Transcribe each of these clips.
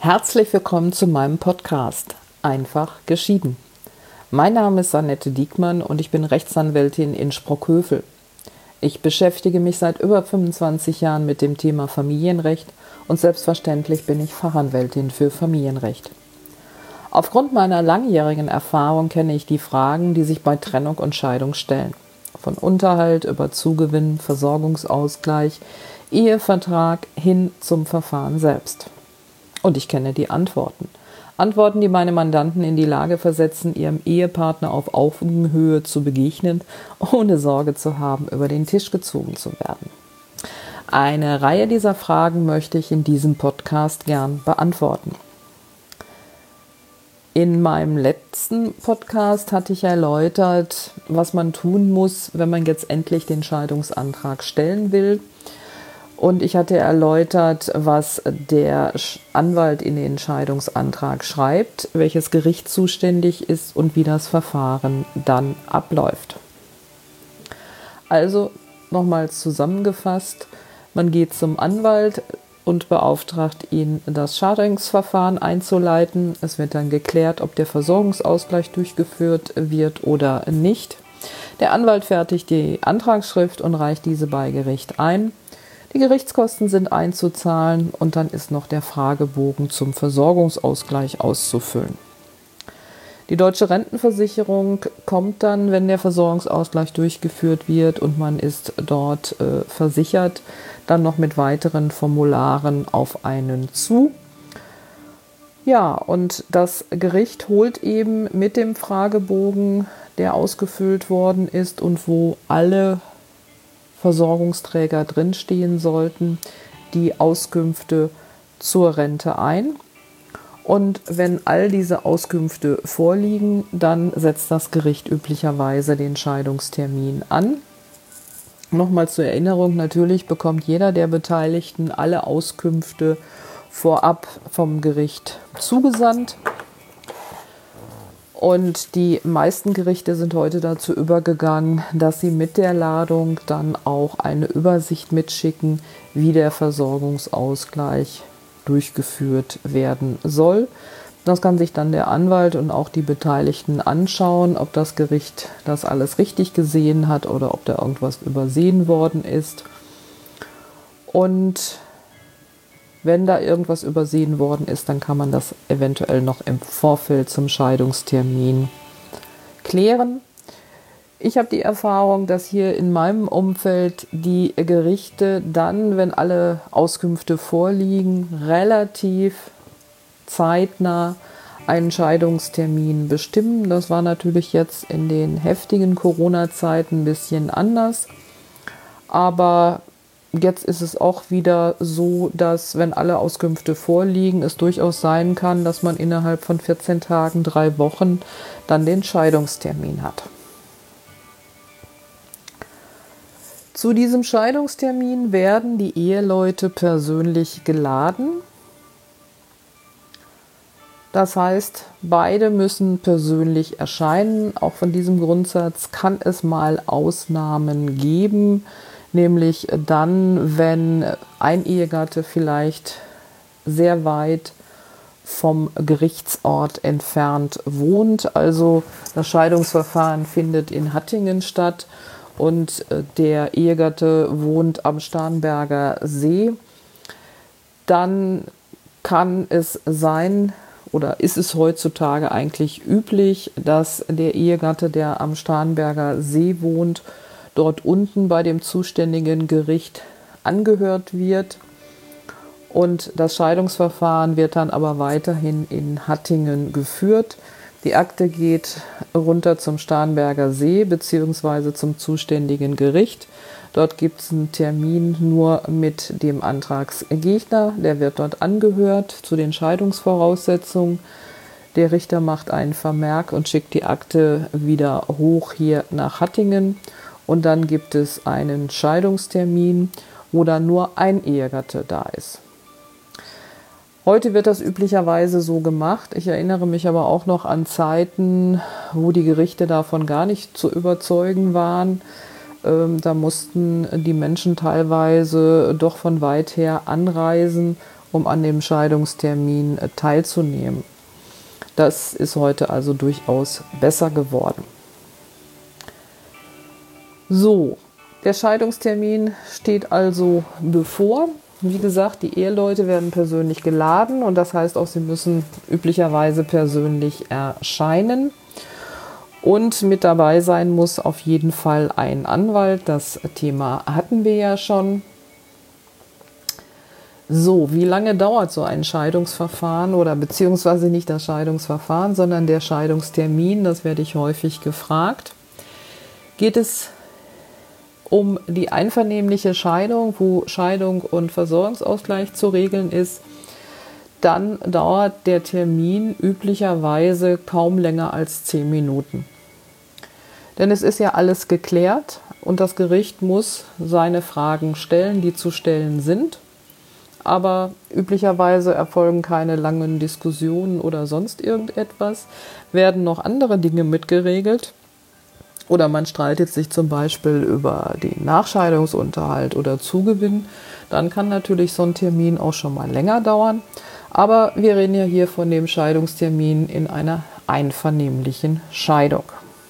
Herzlich willkommen zu meinem Podcast Einfach geschieden. Mein Name ist Annette Diekmann und ich bin Rechtsanwältin in Sprockhövel. Ich beschäftige mich seit über 25 Jahren mit dem Thema Familienrecht und selbstverständlich bin ich Fachanwältin für Familienrecht. Aufgrund meiner langjährigen Erfahrung kenne ich die Fragen, die sich bei Trennung und Scheidung stellen. Von Unterhalt über Zugewinn, Versorgungsausgleich, Ehevertrag hin zum Verfahren selbst. Und ich kenne die Antworten. Antworten, die meine Mandanten in die Lage versetzen, ihrem Ehepartner auf Augenhöhe zu begegnen, ohne Sorge zu haben, über den Tisch gezogen zu werden. Eine Reihe dieser Fragen möchte ich in diesem Podcast gern beantworten. In meinem letzten Podcast hatte ich erläutert, was man tun muss, wenn man jetzt endlich den Scheidungsantrag stellen will. Und ich hatte erläutert, was der Anwalt in den Scheidungsantrag schreibt, welches Gericht zuständig ist und wie das Verfahren dann abläuft. Also nochmals zusammengefasst, man geht zum Anwalt und beauftragt ihn, das Scheidungsverfahren einzuleiten. Es wird dann geklärt, ob der Versorgungsausgleich durchgeführt wird oder nicht. Der Anwalt fertigt die Antragsschrift und reicht diese bei Gericht ein. Die Gerichtskosten sind einzuzahlen und dann ist noch der Fragebogen zum Versorgungsausgleich auszufüllen. Die Deutsche Rentenversicherung kommt dann, wenn der Versorgungsausgleich durchgeführt wird und man ist dort versichert, dann noch mit weiteren Formularen auf einen zu. Ja, und das Gericht holt eben mit dem Fragebogen, der ausgefüllt worden ist und wo alle Versorgungsträger drinstehen sollten, die Auskünfte zur Rente ein. Und wenn all diese Auskünfte vorliegen, dann setzt das Gericht üblicherweise den Scheidungstermin an. Nochmal zur Erinnerung, natürlich bekommt jeder der Beteiligten alle Auskünfte vorab vom Gericht zugesandt. Und die meisten Gerichte sind heute dazu übergegangen, dass sie mit der Ladung dann auch eine Übersicht mitschicken, wie der Versorgungsausgleich durchgeführt werden soll. Das kann sich dann der Anwalt und auch die Beteiligten anschauen, ob das Gericht das alles richtig gesehen hat oder ob da irgendwas übersehen worden ist. Und wenn da irgendwas übersehen worden ist, dann kann man das eventuell noch im Vorfeld zum Scheidungstermin klären. Ich habe die Erfahrung, dass hier in meinem Umfeld die Gerichte dann, wenn alle Auskünfte vorliegen, relativ zeitnah einen Scheidungstermin bestimmen. Das war natürlich jetzt in den heftigen Corona-Zeiten ein bisschen anders, aber jetzt ist es auch wieder so, dass, wenn alle Auskünfte vorliegen, es durchaus sein kann, dass man innerhalb von 14 Tagen, 3 Wochen dann den Scheidungstermin hat. Zu diesem Scheidungstermin werden die Eheleute persönlich geladen. Das heißt, beide müssen persönlich erscheinen. Auch von diesem Grundsatz kann es mal Ausnahmen geben, nämlich dann, wenn ein Ehegatte vielleicht sehr weit vom Gerichtsort entfernt wohnt. Also das Scheidungsverfahren findet in Hattingen statt und der Ehegatte wohnt am Starnberger See. Dann kann es sein, oder ist es heutzutage eigentlich üblich, dass der Ehegatte, der am Starnberger See wohnt, dort unten bei dem zuständigen Gericht angehört wird. Und das Scheidungsverfahren wird dann aber weiterhin in Hattingen geführt. Die Akte geht runter zum Starnberger See bzw. zum zuständigen Gericht. Dort gibt es einen Termin nur mit dem Antragsgegner. Der wird dort angehört zu den Scheidungsvoraussetzungen. Der Richter macht einen Vermerk und schickt die Akte wieder hoch hier nach Hattingen. Und dann gibt es einen Scheidungstermin, wo dann nur ein Ehegatte da ist. Heute wird das üblicherweise so gemacht. Ich erinnere mich aber auch noch an Zeiten, wo die Gerichte davon gar nicht zu überzeugen waren. Da mussten die Menschen teilweise doch von weit her anreisen um an dem Scheidungstermin teilzunehmen. Das ist heute also durchaus besser geworden. So, der Scheidungstermin steht also bevor. Wie gesagt, die Eheleute werden persönlich geladen und das heißt auch, sie müssen üblicherweise persönlich erscheinen. Und mit dabei sein muss auf jeden Fall ein Anwalt. Das Thema hatten wir ja schon. So, wie lange dauert so ein Scheidungsverfahren oder beziehungsweise nicht das Scheidungsverfahren, sondern der Scheidungstermin? Das werde ich häufig gefragt. Geht es um die einvernehmliche Scheidung, wo Scheidung und Versorgungsausgleich zu regeln ist, dann dauert der Termin üblicherweise kaum länger als 10 Minuten. Denn es ist ja alles geklärt und das Gericht muss seine Fragen stellen, die zu stellen sind. Aber üblicherweise erfolgen keine langen Diskussionen oder sonst irgendetwas, werden noch andere Dinge mitgeregelt. Oder man streitet sich zum Beispiel über den Nachscheidungsunterhalt oder Zugewinn. Dann kann natürlich so ein Termin auch schon mal länger dauern. Aber wir reden ja hier von dem Scheidungstermin in einer einvernehmlichen Scheidung.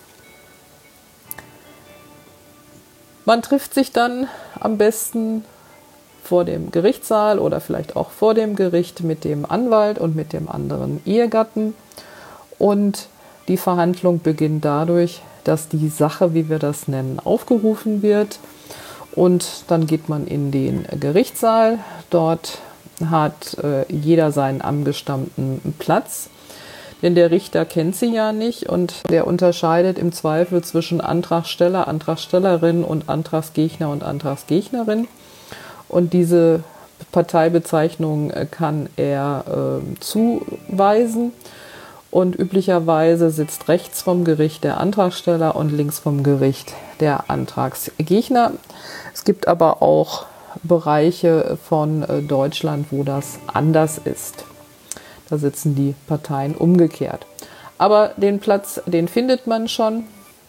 Man trifft sich dann am besten vor dem Gerichtssaal oder vielleicht auch vor dem Gericht mit dem Anwalt und mit dem anderen Ehegatten. Und die Verhandlung beginnt dadurch, dass die Sache, wie wir das nennen, aufgerufen wird. Und dann geht man in den Gerichtssaal. Dort hat jeder seinen angestammten Platz. Denn der Richter kennt sie ja nicht und der unterscheidet im Zweifel zwischen Antragsteller, Antragstellerin und Antragsgegner und Antragsgegnerin. Und diese Parteibezeichnung kann er zuweisen. Und üblicherweise sitzt rechts vom Gericht der Antragsteller und links vom Gericht der Antragsgegner. Es gibt aber auch Bereiche von Deutschland, wo das anders ist. Da sitzen die Parteien umgekehrt. Aber den Platz, den findet man schon.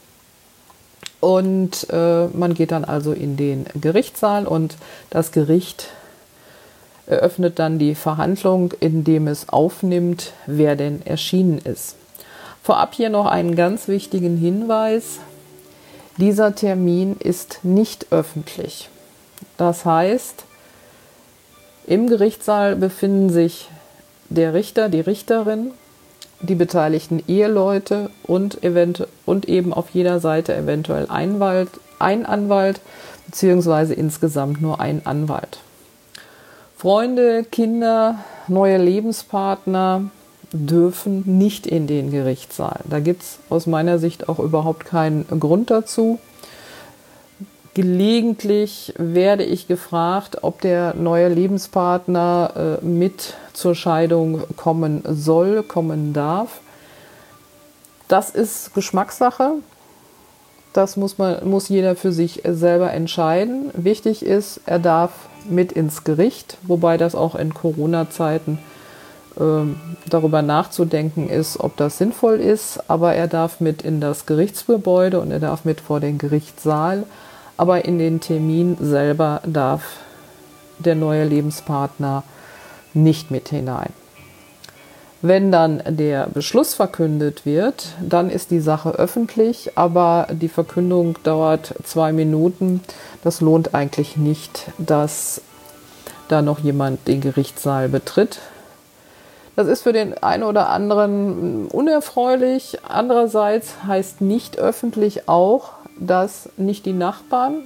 Und man geht dann also in den Gerichtssaal und das Gericht eröffnet dann die Verhandlung, indem es aufnimmt, wer denn erschienen ist. Vorab hier noch einen ganz wichtigen Hinweis. Dieser Termin ist nicht öffentlich. Das heißt, im Gerichtssaal befinden sich der Richter, die Richterin, die beteiligten Eheleute und eben auf jeder Seite eventuell ein Anwalt beziehungsweise insgesamt nur ein Anwalt. Freunde, Kinder, neue Lebenspartner dürfen nicht in den Gerichtssaal. Da gibt es aus meiner Sicht auch überhaupt keinen Grund dazu. Gelegentlich werde ich gefragt, ob der neue Lebenspartner mit zur Scheidung kommen soll, kommen darf. Das ist Geschmackssache. Das muss jeder für sich selber entscheiden. Wichtig ist, er darf mit ins Gericht, wobei das auch in Corona-Zeiten darüber nachzudenken ist, ob das sinnvoll ist. Aber er darf mit in das Gerichtsgebäude und er darf mit vor den Gerichtssaal. Aber in den Termin selber darf der neue Lebenspartner nicht mit hinein. Wenn dann der Beschluss verkündet wird, dann ist die Sache öffentlich, aber die Verkündung dauert 2 Minuten. Das lohnt eigentlich nicht, dass da noch jemand den Gerichtssaal betritt. Das ist für den einen oder anderen unerfreulich. Andererseits heißt nicht öffentlich auch, dass nicht die Nachbarn,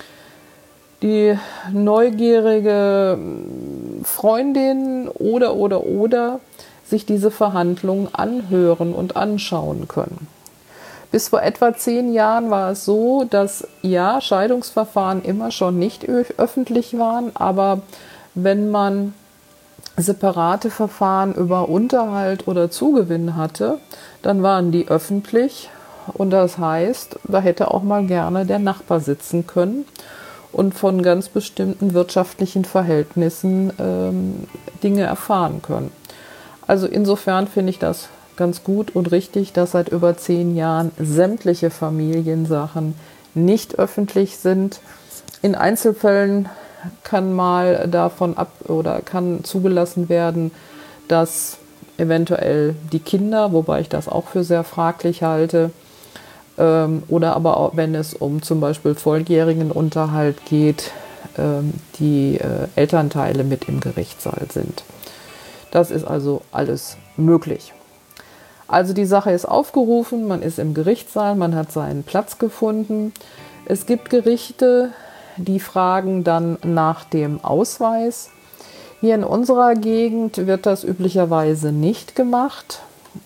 die neugierige Freundin oder sich diese Verhandlungen anhören und anschauen können. Bis vor etwa 10 Jahren war es so, dass ja, Scheidungsverfahren immer schon nicht öffentlich waren, aber wenn man separate Verfahren über Unterhalt oder Zugewinn hatte, dann waren die öffentlich und das heißt, da hätte auch mal gerne der Nachbar sitzen können und von ganz bestimmten wirtschaftlichen Verhältnissen Dinge erfahren können. Also insofern finde ich das ganz gut und richtig, dass seit über 10 Jahren sämtliche Familiensachen nicht öffentlich sind. In Einzelfällen kann mal davon kann zugelassen werden, dass eventuell die Kinder, wobei ich das auch für sehr fraglich halte, oder aber auch, wenn es um zum Beispiel volljährigen Unterhalt geht, die Elternteile mit im Gerichtssaal sind. Das ist also alles möglich. Also die Sache ist aufgerufen, man ist im Gerichtssaal, man hat seinen Platz gefunden. Es gibt Gerichte, die fragen dann nach dem Ausweis. Hier in unserer Gegend wird das üblicherweise nicht gemacht.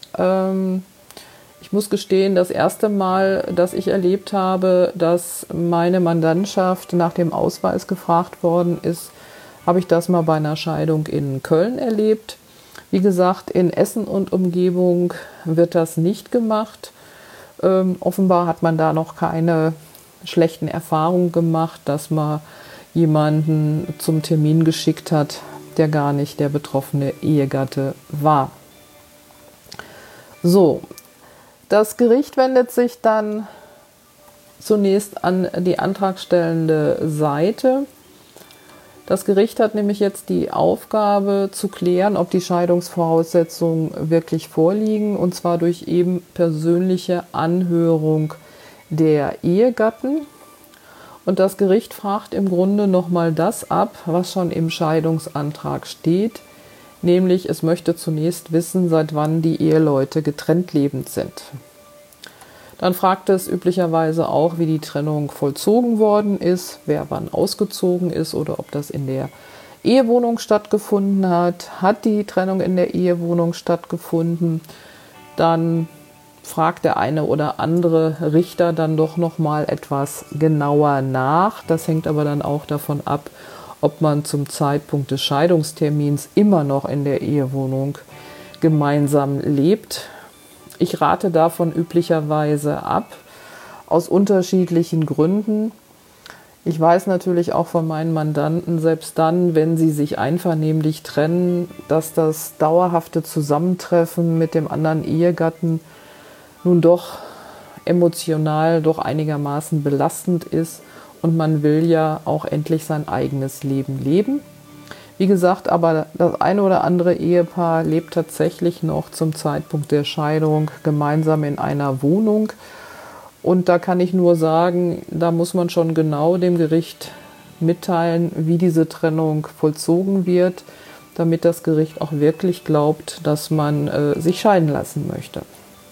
Ich muss gestehen, das erste Mal, dass ich erlebt habe, dass meine Mandantschaft nach dem Ausweis gefragt worden ist, habe ich das mal bei einer Scheidung in Köln erlebt. Wie gesagt, in Essen und Umgebung wird das nicht gemacht. Offenbar hat man da noch keine schlechten Erfahrungen gemacht, dass man jemanden zum Termin geschickt hat, der gar nicht der betroffene Ehegatte war. So, das Gericht wendet sich dann zunächst an die antragstellende Seite. Das Gericht hat nämlich jetzt die Aufgabe zu klären, ob die Scheidungsvoraussetzungen wirklich vorliegen, und zwar durch eben persönliche Anhörung der Ehegatten. Und das Gericht fragt im Grunde nochmal das ab, was schon im Scheidungsantrag steht, nämlich es möchte zunächst wissen, seit wann die Eheleute getrennt lebend sind. Dann fragt es üblicherweise auch, wie die Trennung vollzogen worden ist, wer wann ausgezogen ist oder ob das in der Ehewohnung stattgefunden hat. Hat die Trennung in der Ehewohnung stattgefunden, dann fragt der eine oder andere Richter dann doch noch mal etwas genauer nach. Das hängt aber dann auch davon ab, ob man zum Zeitpunkt des Scheidungstermins immer noch in der Ehewohnung gemeinsam lebt. Ich rate davon üblicherweise ab, aus unterschiedlichen Gründen. Ich weiß natürlich auch von meinen Mandanten, selbst dann, wenn sie sich einvernehmlich trennen, dass das dauerhafte Zusammentreffen mit dem anderen Ehegatten nun doch emotional doch einigermaßen belastend ist und man will ja auch endlich sein eigenes Leben leben. Wie gesagt, aber das eine oder andere Ehepaar lebt tatsächlich noch zum Zeitpunkt der Scheidung gemeinsam in einer Wohnung. Und da kann ich nur sagen, da muss man schon genau dem Gericht mitteilen, wie diese Trennung vollzogen wird, damit das Gericht auch wirklich glaubt, dass man sich scheiden lassen möchte.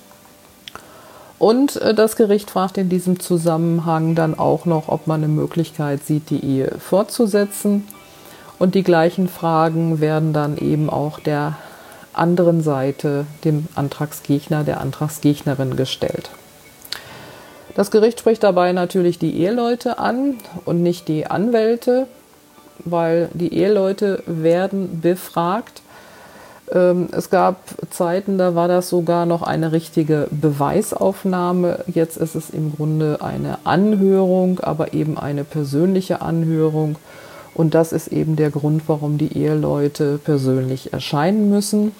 Und das Gericht fragt in diesem Zusammenhang dann auch noch, ob man eine Möglichkeit sieht, die Ehe fortzusetzen. Und die gleichen Fragen werden dann eben auch der anderen Seite, dem Antragsgegner, der Antragsgegnerin gestellt. Das Gericht spricht dabei natürlich die Eheleute an und nicht die Anwälte, weil die Eheleute werden befragt. Es gab Zeiten, da war das sogar noch eine richtige Beweisaufnahme. Jetzt ist es im Grunde eine Anhörung, aber eben eine persönliche Anhörung. Und das ist eben der Grund, warum die Eheleute persönlich erscheinen müssen.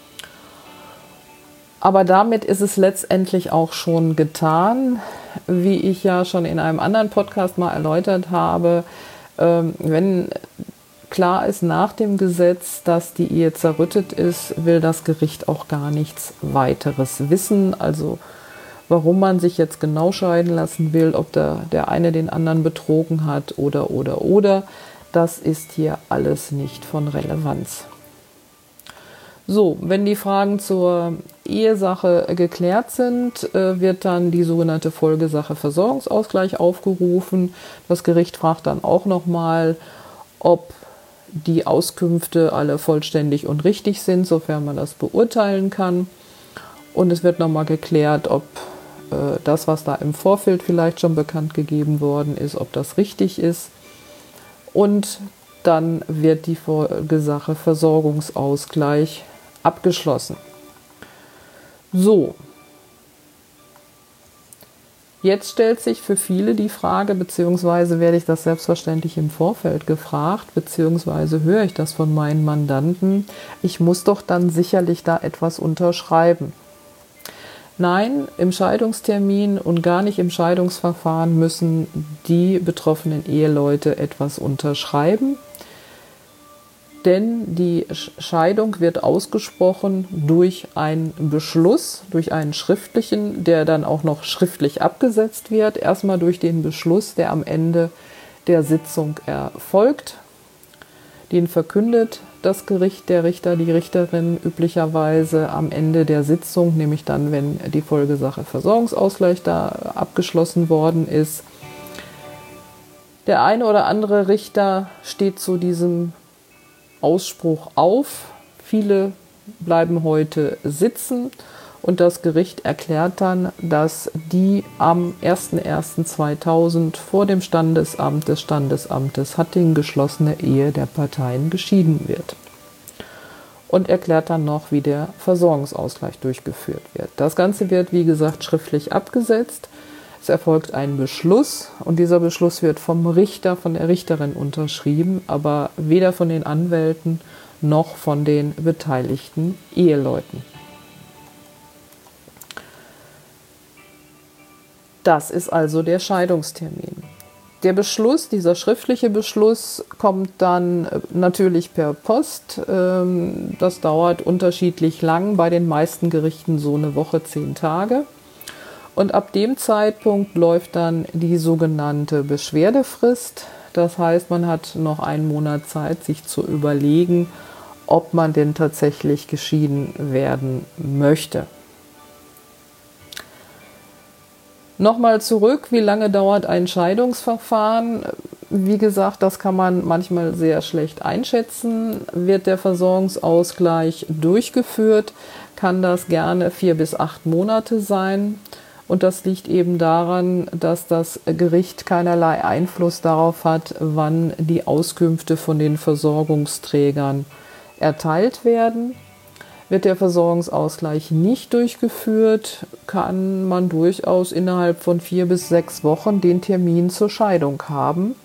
Aber damit ist es letztendlich auch schon getan. Wie ich ja schon in einem anderen Podcast mal erläutert habe, wenn klar ist nach dem Gesetz, dass die Ehe zerrüttet ist, will das Gericht auch gar nichts weiteres wissen. Also warum man sich jetzt genau scheiden lassen will, ob der eine den anderen betrogen hat oder. Das ist hier alles nicht von Relevanz. So, wenn die Fragen zur Ehesache geklärt sind, wird dann die sogenannte Folgesache Versorgungsausgleich aufgerufen. Das Gericht fragt dann auch nochmal, ob die Auskünfte alle vollständig und richtig sind, sofern man das beurteilen kann. Und es wird nochmal geklärt, ob das, was da im Vorfeld vielleicht schon bekannt gegeben worden ist, ob das richtig ist. Und dann wird die Folgesache Versorgungsausgleich abgeschlossen. So, jetzt stellt sich für viele die Frage, beziehungsweise werde ich das selbstverständlich im Vorfeld gefragt, beziehungsweise höre ich das von meinen Mandanten, ich muss doch dann sicherlich da etwas unterschreiben. Nein, im Scheidungstermin und gar nicht im Scheidungsverfahren müssen die betroffenen Eheleute etwas unterschreiben, denn die Scheidung wird ausgesprochen durch einen Beschluss, durch einen schriftlichen, der dann auch noch schriftlich abgesetzt wird. Erstmal durch den Beschluss, der am Ende der Sitzung erfolgt. Den verkündet das Gericht, der Richter, die Richterin üblicherweise am Ende der Sitzung, nämlich dann, wenn die Folgesache Versorgungsausgleich da abgeschlossen worden ist. Der eine oder andere Richter steht zu diesem Ausspruch auf. Viele bleiben heute sitzen und das Gericht erklärt dann, dass die am 01.01.2000 vor dem Standesamt des Standesamtes Hattingen geschlossene Ehe der Parteien geschieden wird. Und erklärt dann noch, wie der Versorgungsausgleich durchgeführt wird. Das Ganze wird, wie gesagt, schriftlich abgesetzt. Es erfolgt ein Beschluss und dieser Beschluss wird vom Richter, von der Richterin unterschrieben, aber weder von den Anwälten noch von den beteiligten Eheleuten. Das ist also der Scheidungstermin. Der Beschluss, dieser schriftliche Beschluss, kommt dann natürlich per Post. Das dauert unterschiedlich lang, bei den meisten Gerichten so eine Woche, 10 Tage. Und ab dem Zeitpunkt läuft dann die sogenannte Beschwerdefrist. Das heißt, man hat noch einen Monat Zeit, sich zu überlegen, ob man denn tatsächlich geschieden werden möchte. Nochmal zurück, wie lange dauert ein Scheidungsverfahren? Wie gesagt, das kann man manchmal sehr schlecht einschätzen. Wird der Versorgungsausgleich durchgeführt, kann das gerne 4 bis 8 Monate sein. Und das liegt eben daran, dass das Gericht keinerlei Einfluss darauf hat, wann die Auskünfte von den Versorgungsträgern erteilt werden. Wird der Versorgungsausgleich nicht durchgeführt, kann man durchaus innerhalb von 4 bis 6 Wochen den Termin zur Scheidung haben.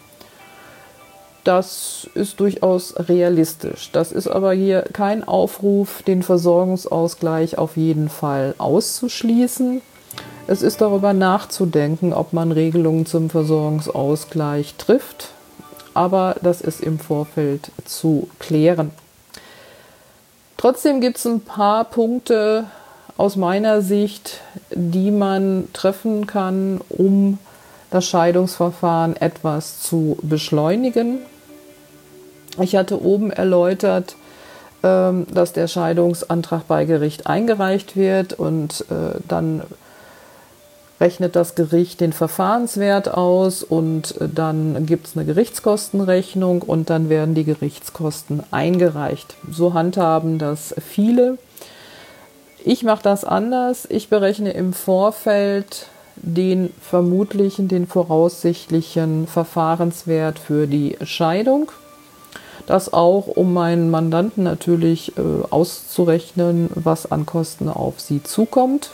Das ist durchaus realistisch. Das ist aber hier kein Aufruf, den Versorgungsausgleich auf jeden Fall auszuschließen. Es ist darüber nachzudenken, ob man Regelungen zum Versorgungsausgleich trifft, aber das ist im Vorfeld zu klären. Trotzdem gibt es ein paar Punkte aus meiner Sicht, die man treffen kann, um das Scheidungsverfahren etwas zu beschleunigen. Ich hatte oben erläutert, dass der Scheidungsantrag bei Gericht eingereicht wird und dann rechnet das Gericht den Verfahrenswert aus und dann gibt es eine Gerichtskostenrechnung und dann werden die Gerichtskosten eingereicht. So handhaben das viele. Ich mache das anders. Ich berechne im Vorfeld den voraussichtlichen Verfahrenswert für die Scheidung. Das auch, um meinen Mandanten natürlich auszurechnen, was an Kosten auf sie zukommt.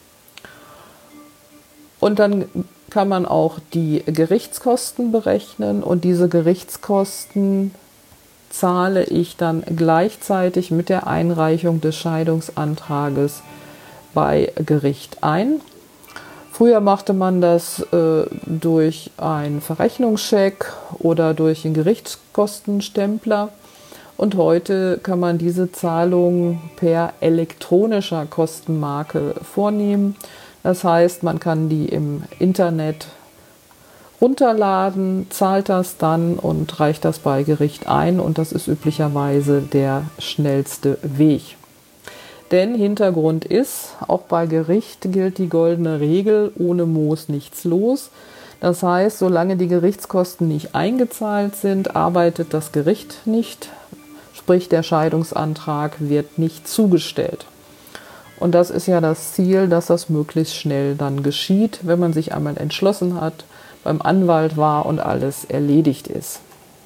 Und dann kann man auch die Gerichtskosten berechnen und diese Gerichtskosten zahle ich dann gleichzeitig mit der Einreichung des Scheidungsantrages bei Gericht ein. Früher machte man das durch einen Verrechnungscheck oder durch einen Gerichtskostenstempler und heute kann man diese Zahlung per elektronischer Kostenmarke vornehmen. Das heißt, man kann die im Internet runterladen, zahlt das dann und reicht das bei Gericht ein und das ist üblicherweise der schnellste Weg. Denn Hintergrund ist, auch bei Gericht gilt die goldene Regel, ohne Moos nichts los. Das heißt, solange die Gerichtskosten nicht eingezahlt sind, arbeitet das Gericht nicht, sprich der Scheidungsantrag wird nicht zugestellt. Und das ist ja das Ziel, dass das möglichst schnell dann geschieht, wenn man sich einmal entschlossen hat, beim Anwalt war und alles erledigt ist.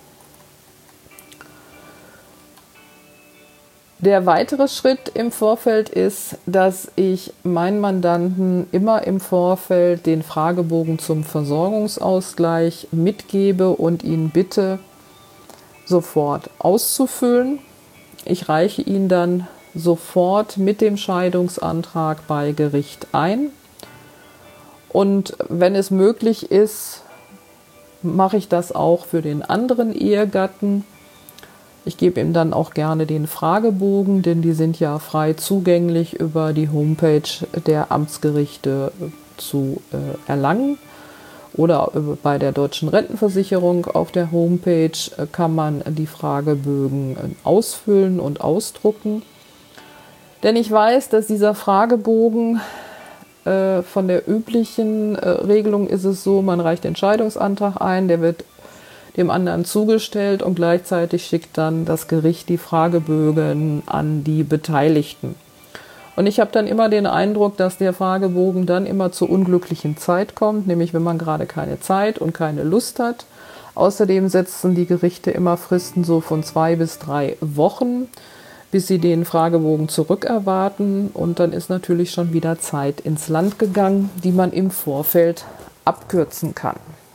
Der weitere Schritt im Vorfeld ist, dass ich meinen Mandanten immer im Vorfeld den Fragebogen zum Versorgungsausgleich mitgebe und ihn bitte, sofort auszufüllen. Ich reiche ihn dann sofort mit dem Scheidungsantrag bei Gericht ein. Und wenn es möglich ist, mache ich das auch für den anderen Ehegatten. Ich gebe ihm dann auch gerne den Fragebogen, denn die sind ja frei zugänglich über die Homepage der Amtsgerichte zu erlangen. Oder bei der Deutschen Rentenversicherung auf der Homepage kann man die Fragebögen ausfüllen und ausdrucken. Denn ich weiß, dass dieser Fragebogen von der üblichen Regelung ist es so, man reicht den Scheidungsantrag ein, der wird dem anderen zugestellt und gleichzeitig schickt dann das Gericht die Fragebögen an die Beteiligten. Und ich habe dann immer den Eindruck, dass der Fragebogen dann immer zur unglücklichen Zeit kommt, nämlich wenn man gerade keine Zeit und keine Lust hat. Außerdem setzen die Gerichte immer Fristen so von 2 bis 3 Wochen, bis sie den Fragebogen zurückerwarten. Und dann ist natürlich schon wieder Zeit ins Land gegangen, die man im Vorfeld abkürzen kann.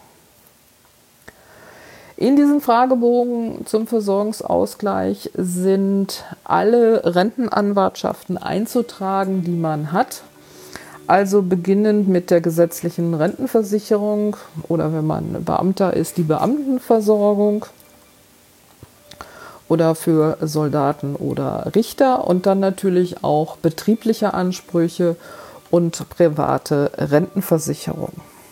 In diesem Fragebogen zum Versorgungsausgleich sind alle Rentenanwartschaften einzutragen, die man hat. Also beginnend mit der gesetzlichen Rentenversicherung oder wenn man Beamter ist, die Beamtenversorgung oder für Soldaten oder Richter und dann natürlich auch betriebliche Ansprüche und private Rentenversicherung.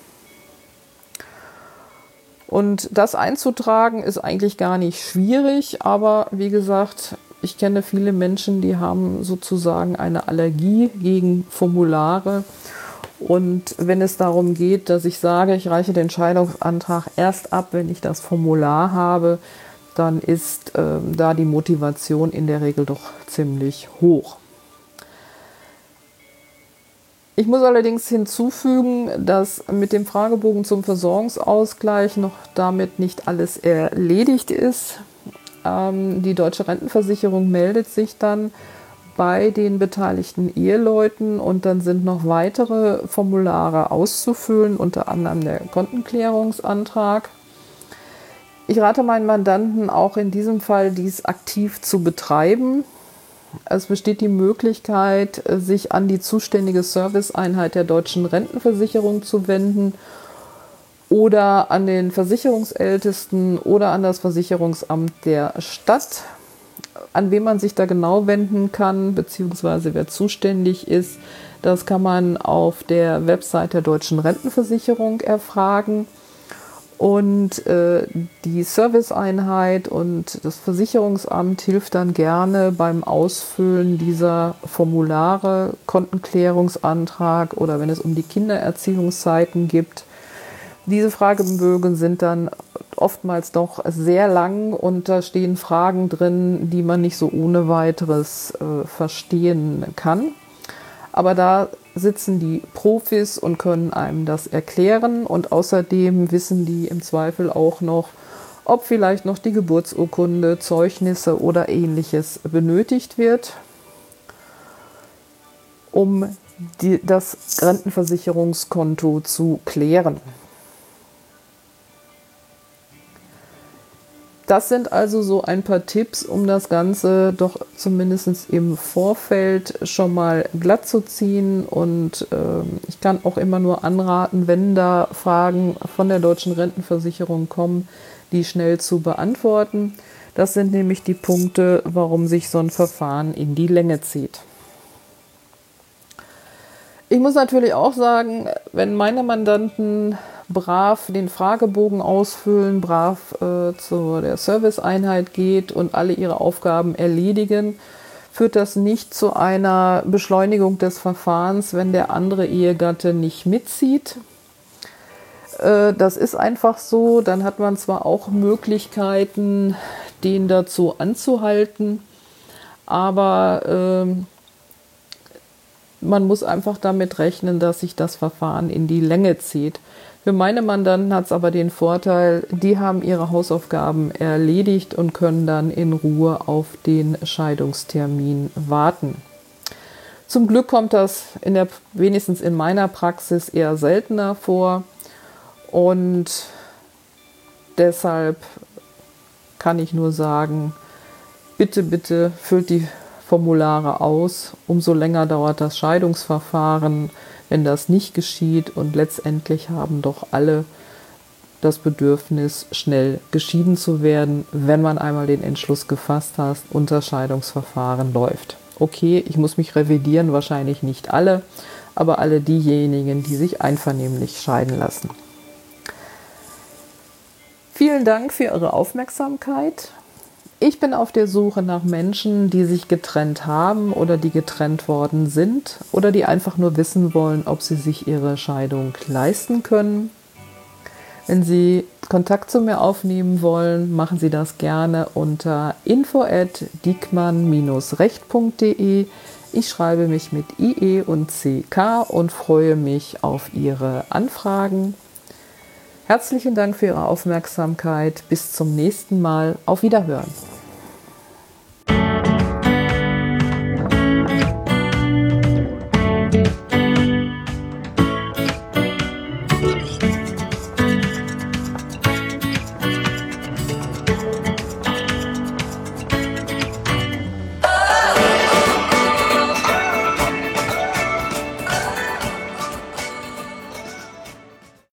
Und das einzutragen ist eigentlich gar nicht schwierig, aber wie gesagt, ich kenne viele Menschen, die haben sozusagen eine Allergie gegen Formulare. Und wenn es darum geht, dass ich sage, ich reiche den Scheidungsantrag erst ab, wenn ich das Formular habe, dann ist da die Motivation in der Regel doch ziemlich hoch. Ich muss allerdings hinzufügen, dass mit dem Fragebogen zum Versorgungsausgleich noch damit nicht alles erledigt ist. Die Deutsche Rentenversicherung meldet sich dann bei den beteiligten Eheleuten und dann sind noch weitere Formulare auszufüllen, unter anderem der Kontenklärungsantrag. Ich rate meinen Mandanten auch in diesem Fall, dies aktiv zu betreiben. Es besteht die Möglichkeit, sich an die zuständige Serviceeinheit der Deutschen Rentenversicherung zu wenden oder an den Versicherungsältesten oder an das Versicherungsamt der Stadt. An wen man sich da genau wenden kann, beziehungsweise wer zuständig ist, das kann man auf der Website der Deutschen Rentenversicherung erfragen. Und die Serviceeinheit und das Versicherungsamt hilft dann gerne beim Ausfüllen dieser Formulare, Kontenklärungsantrag oder wenn es um die Kindererziehungszeiten geht. Diese Fragebögen sind dann oftmals doch sehr lang und da stehen Fragen drin, die man nicht so ohne weiteres verstehen kann. Aber da sitzen die Profis und können einem das erklären und außerdem wissen die im Zweifel auch noch, ob vielleicht noch die Geburtsurkunde, Zeugnisse oder ähnliches benötigt wird, um das Rentenversicherungskonto zu klären. Das sind also so ein paar Tipps, um das Ganze doch zumindest im Vorfeld schon mal glatt zu ziehen. Und ich kann auch immer nur anraten, wenn da Fragen von der Deutschen Rentenversicherung kommen, die schnell zu beantworten. Das sind nämlich die Punkte, warum sich so ein Verfahren in die Länge zieht. Ich muss natürlich auch sagen, wenn meine Mandanten brav den Fragebogen ausfüllen, brav zu der Serviceeinheit geht und alle ihre Aufgaben erledigen, führt das nicht zu einer Beschleunigung des Verfahrens, wenn der andere Ehegatte nicht mitzieht. Das ist einfach so. Dann hat man zwar auch Möglichkeiten, den dazu anzuhalten, aber man muss einfach damit rechnen, dass sich das Verfahren in die Länge zieht. Für meine Mandanten hat es aber den Vorteil, die haben ihre Hausaufgaben erledigt und können dann in Ruhe auf den Scheidungstermin warten. Zum Glück kommt das wenigstens in meiner Praxis eher seltener vor und deshalb kann ich nur sagen, bitte, bitte füllt die Formulare aus, umso länger dauert das Scheidungsverfahren, wenn das nicht geschieht. Und letztendlich haben doch alle das Bedürfnis, schnell geschieden zu werden, wenn man einmal den Entschluss gefasst hat und das Scheidungsverfahren läuft. Okay, ich muss mich revidieren, wahrscheinlich nicht alle, aber alle diejenigen, die sich einvernehmlich scheiden lassen. Vielen Dank für Ihre Aufmerksamkeit. Ich bin auf der Suche nach Menschen, die sich getrennt haben oder die getrennt worden sind oder die einfach nur wissen wollen, ob sie sich ihre Scheidung leisten können. Wenn Sie Kontakt zu mir aufnehmen wollen, machen Sie das gerne unter info@diekmann-recht.de. Ich schreibe mich mit IE und CK und freue mich auf Ihre Anfragen. Herzlichen Dank für Ihre Aufmerksamkeit. Bis zum nächsten Mal. Auf Wiederhören.